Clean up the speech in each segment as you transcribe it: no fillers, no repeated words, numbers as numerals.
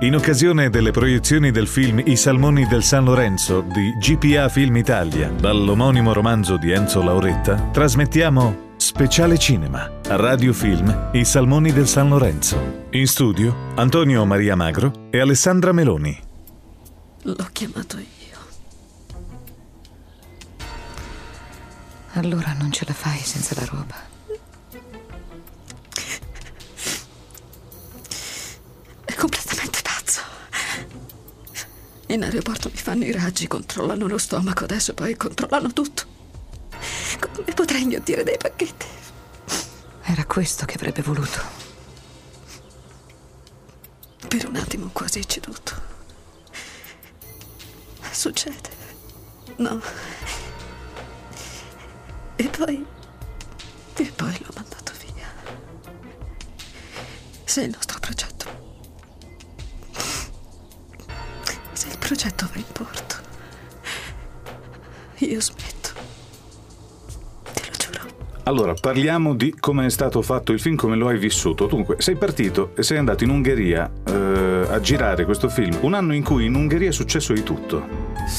In occasione delle proiezioni del film I Salmoni del San Lorenzo di GPA Film Italia, dall'omonimo romanzo di Enzo Lauretta, trasmettiamo Speciale Cinema a Radio Film I Salmoni del San Lorenzo. In studio Antonio Maria Magro e Alessandra Meloni. L'ho chiamato io. Allora non ce la fai senza la roba. È completamente pazzo. In aeroporto mi fanno i raggi, controllano lo stomaco, adesso poi controllano tutto. Come potrei inghiottire dei pacchetti? Era questo che avrebbe voluto. Per un attimo quasi ceduto. Succede. No. E poi l'ho mandato via. Se il nostro progetto, se il progetto va in porto, io smetto. Te lo giuro. Allora, parliamo di come è stato fatto il film, come lo hai vissuto. Dunque, sei partito e sei andato in Ungheria a girare questo film, un anno in cui in Ungheria è successo di tutto.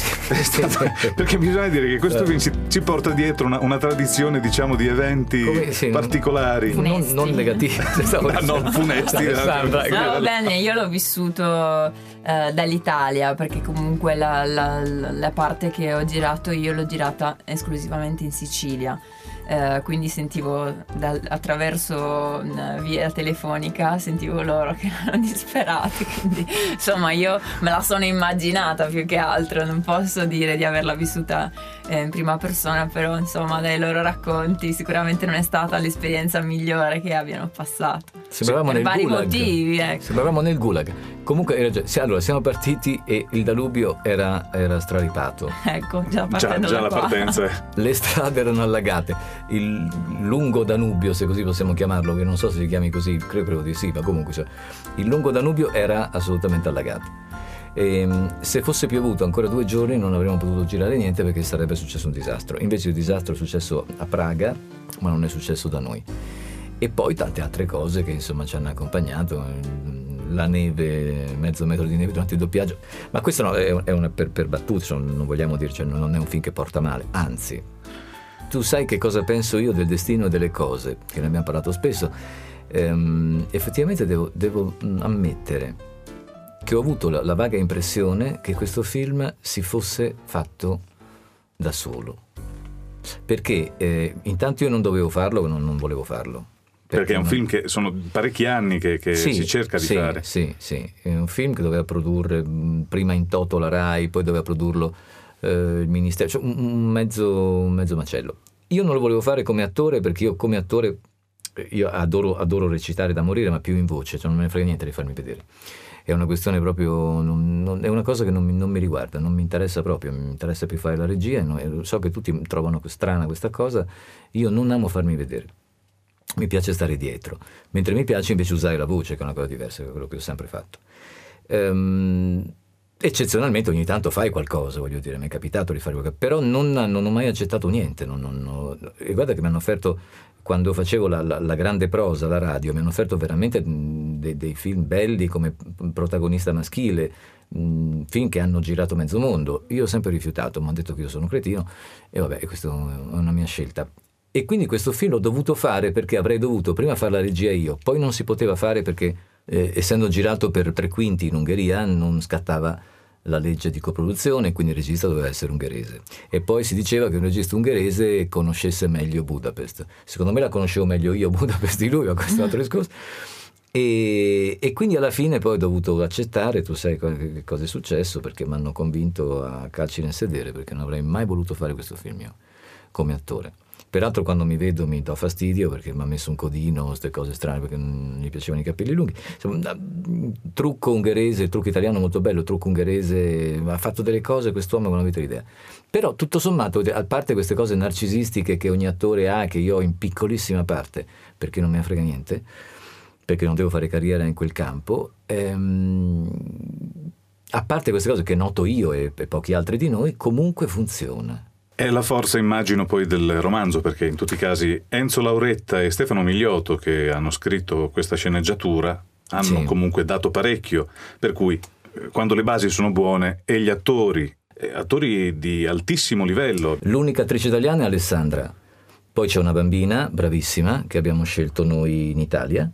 Perché bisogna dire che questo film ci porta dietro una tradizione, diciamo, di eventi particolari, non negativi. Non funesti. Va bene, io l'ho vissuto dall'Italia, perché comunque la parte che ho girato io l'ho girata esclusivamente in Sicilia. Quindi sentivo attraverso una via telefonica, sentivo loro che erano disperati, quindi insomma io me la sono immaginata più che altro, non posso dire di averla vissuta in prima persona, però insomma dai loro racconti sicuramente non è stata l'esperienza migliore che abbiano passato. Sembravamo per nel vari Gulag. motivi, ecco. Sembravamo nel Gulag. Comunque allora siamo partiti e il Danubio era straripato. Ecco, già la partenza. Le strade erano allagate. Il lungo Danubio, se così possiamo chiamarlo, che non so se si chiami così, credo di sì, ma comunque il lungo Danubio era assolutamente allagato. E se fosse piovuto ancora 2 giorni non avremmo potuto girare niente, perché sarebbe successo un disastro. Invece il disastro è successo a Praga, ma non è successo da noi. E poi tante altre cose che insomma ci hanno accompagnato, la neve, mezzo metro di neve durante il doppiaggio, ma questo no, è una per battute, non vogliamo dirci, non è un film che porta male, anzi. Tu sai che cosa penso io del destino delle cose, che ne abbiamo parlato spesso. Effettivamente devo ammettere che ho avuto la vaga impressione che questo film si fosse fatto da solo, perché intanto io non dovevo farlo, non volevo farlo. Perché è un film che sono parecchi anni che si cerca di fare. Sì, è un film che doveva produrre prima in toto la Rai, poi doveva produrlo il Ministero, cioè un mezzo macello. Io non lo volevo fare come attore, perché io come attore io adoro recitare da morire, ma più in voce, cioè non me ne frega niente di farmi vedere. È una questione proprio, è una cosa che non mi riguarda, non mi interessa proprio, mi interessa più fare la regia, e so che tutti trovano strana questa cosa, io non amo farmi vedere. Mi piace stare dietro, mentre mi piace invece usare la voce, che è una cosa diversa da quello che ho sempre fatto. Eccezionalmente ogni tanto fai qualcosa, voglio dire, mi è capitato di fare qualcosa, però non ho mai accettato niente. E guarda che mi hanno offerto, quando facevo la grande prosa alla radio, mi hanno offerto veramente dei film belli come protagonista maschile, film che hanno girato mezzo mondo. Io ho sempre rifiutato, mi hanno detto che io sono un cretino, e vabbè, questa è una mia scelta. E quindi questo film l'ho dovuto fare perché avrei dovuto prima fare la regia io, poi non si poteva fare perché essendo girato per 3/5 in Ungheria non scattava la legge di coproduzione, quindi il regista doveva essere ungherese. E poi si diceva che un regista ungherese conoscesse meglio Budapest. Secondo me la conoscevo meglio io Budapest di lui, ma questo è un altro discorso. E quindi alla fine poi ho dovuto accettare, tu sai che cosa è successo, perché mi hanno convinto a calci nel sedere, perché non avrei mai voluto fare questo film io come attore. Peraltro quando mi vedo mi do fastidio, perché mi ha messo un codino, queste cose strane, perché non gli piacevano i capelli lunghi. Insomma, trucco ungherese, trucco italiano molto bello, trucco ungherese, ha fatto delle cose quest'uomo che non avete idea. Però tutto sommato, a parte queste cose narcisistiche che ogni attore ha, che io ho in piccolissima parte, perché non me ne frega niente, perché non devo fare carriera in quel campo, a parte queste cose che noto io e pochi altri di noi, comunque funziona. È la forza, immagino, poi del romanzo, perché in tutti i casi Enzo Lauretta e Stefano Migliotto, che hanno scritto questa sceneggiatura, hanno comunque dato parecchio, per cui quando le basi sono buone e gli attori di altissimo livello. L'unica attrice italiana è Alessandra, poi c'è una bambina bravissima che abbiamo scelto noi in Italia,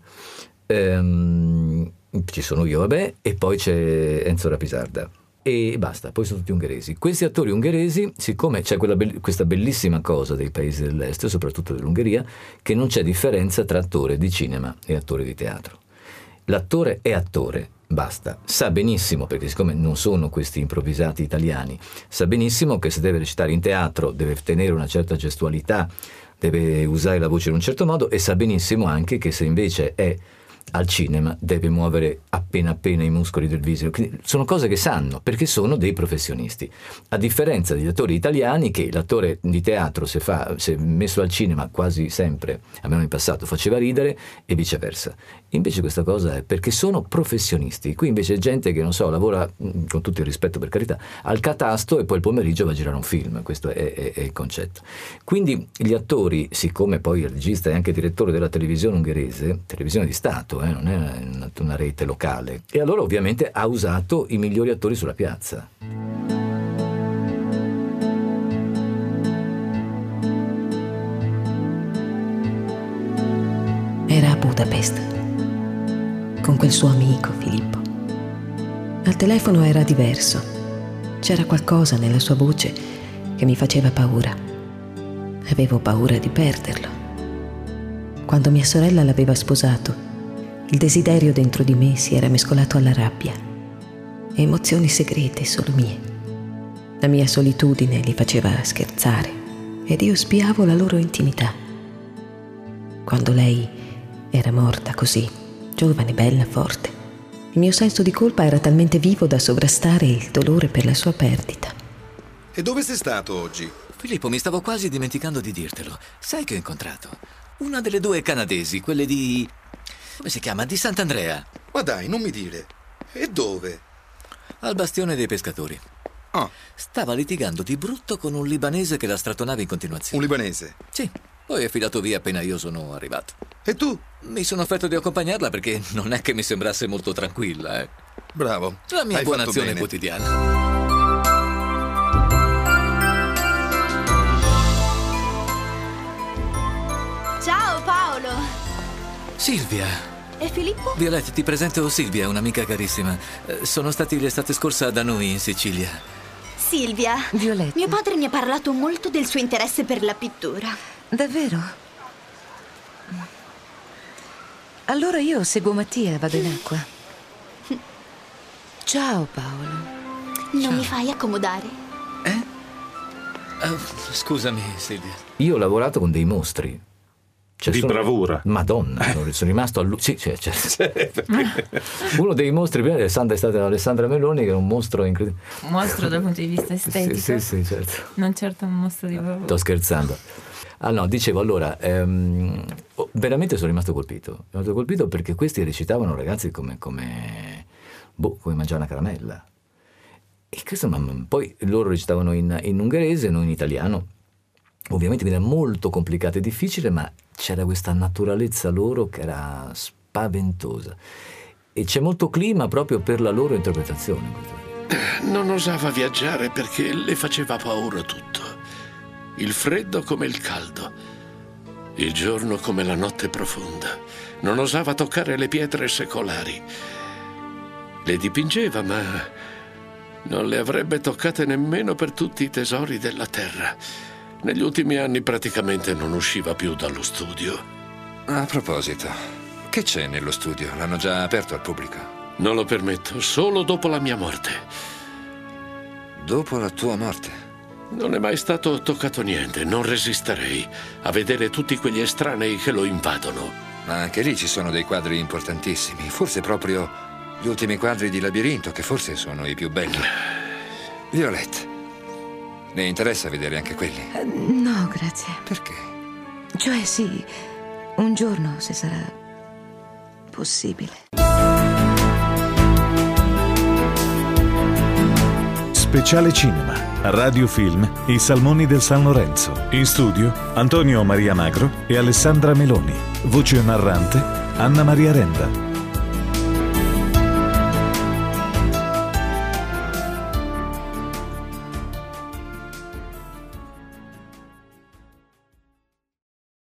ci sono io, vabbè, e poi c'è Enzo Rapisarda e basta, poi sono tutti ungheresi. Questi attori ungheresi, siccome c'è questa bellissima cosa dei paesi dell'est, soprattutto dell'Ungheria, che non c'è differenza tra attore di cinema e attore di teatro. L'attore è attore, basta, sa benissimo, perché siccome non sono questi improvvisati italiani, sa benissimo che se deve recitare in teatro deve tenere una certa gestualità, deve usare la voce in un certo modo, e sa benissimo anche che se invece è al cinema deve muovere appena i muscoli del viso. Quindi sono cose che sanno, perché sono dei professionisti, a differenza degli attori italiani, che l'attore di teatro se messo al cinema quasi sempre, almeno in passato, faceva ridere e viceversa. Invece questa cosa è perché sono professionisti. Qui invece è gente che, non so, lavora, con tutto il rispetto per carità, al catasto e poi il pomeriggio va a girare un film. Questo è il concetto. Quindi gli attori, siccome poi il regista è anche direttore della televisione ungherese, televisione di Stato, non è una rete locale, e allora ovviamente ha usato i migliori attori sulla piazza. Era a Budapest con quel suo amico Filippo. Al telefono era diverso. C'era qualcosa nella sua voce che mi faceva paura. Avevo paura di perderlo. Quando mia sorella l'aveva sposato, il desiderio dentro di me si era mescolato alla rabbia. Emozioni segrete solo mie. La mia solitudine li faceva scherzare ed io spiavo la loro intimità. Quando lei era morta così, giovane, bella, forte, il mio senso di colpa era talmente vivo da sovrastare il dolore per la sua perdita. E dove sei stato oggi? Filippo, mi stavo quasi dimenticando di dirtelo. Sai che ho incontrato? Una delle due canadesi, quelle di... come si chiama? Di Sant'Andrea. Ma dai, non mi dire. E dove? Al Bastione dei Pescatori. Ah. Stava litigando di brutto con un libanese che la strattonava in continuazione. Un libanese? Sì. Poi è filato via appena io sono arrivato. E tu? Mi sono offerto di accompagnarla perché non è che mi sembrasse molto tranquilla, Bravo. La mia buona azione quotidiana. Ciao Paolo. Silvia. E Filippo? Violetta, ti presento Silvia, un'amica carissima. Sono stati l'estate scorsa da noi in Sicilia. Silvia. Violetta. Mio padre mi ha parlato molto del suo interesse per la pittura. Davvero? Allora io seguo Mattia e vado in acqua. Ciao Paolo. Non mi fai accomodare? Scusami Silvia. Io ho lavorato con dei mostri. Bravura. Madonna, sono rimasto sì, certo. Uno dei mostri prima è stata Alessandra Meloni, che è un mostro incredibile. Un mostro dal punto di vista estetico? Sì, certo. Non certo un mostro di bravura. Sto scherzando. No, dicevo, allora, veramente sono rimasto colpito. Perché questi recitavano, ragazzi, come mangiare una caramella. E questo, poi loro recitavano in ungherese, non in italiano. Ovviamente era molto complicato e difficile, ma c'era questa naturalezza loro che era spaventosa. E c'è molto clima proprio per la loro interpretazione. Non osava viaggiare perché le faceva paura tutto. Il freddo come il caldo, il giorno come la notte profonda. Non osava toccare le pietre secolari. Le dipingeva, ma non le avrebbe toccate nemmeno per tutti i tesori della terra. Negli ultimi anni praticamente non usciva più dallo studio. A proposito, che c'è nello studio? L'hanno già aperto al pubblico? Non lo permetto, solo dopo la mia morte. Dopo la tua morte? Non è mai stato toccato niente, non resisterei a vedere tutti quegli estranei che lo invadono. Ma anche lì ci sono dei quadri importantissimi, forse proprio gli ultimi quadri di Labirinto, che forse sono i più belli. Violetta, ne interessa vedere anche quelli? No, grazie. Perché? Cioè sì, un giorno, se sarà possibile. Speciale Cinema, Radio Film, I Salmoni del San Lorenzo. In studio Antonio Maria Magro e Alessandra Meloni. Voce narrante Anna Maria Renda.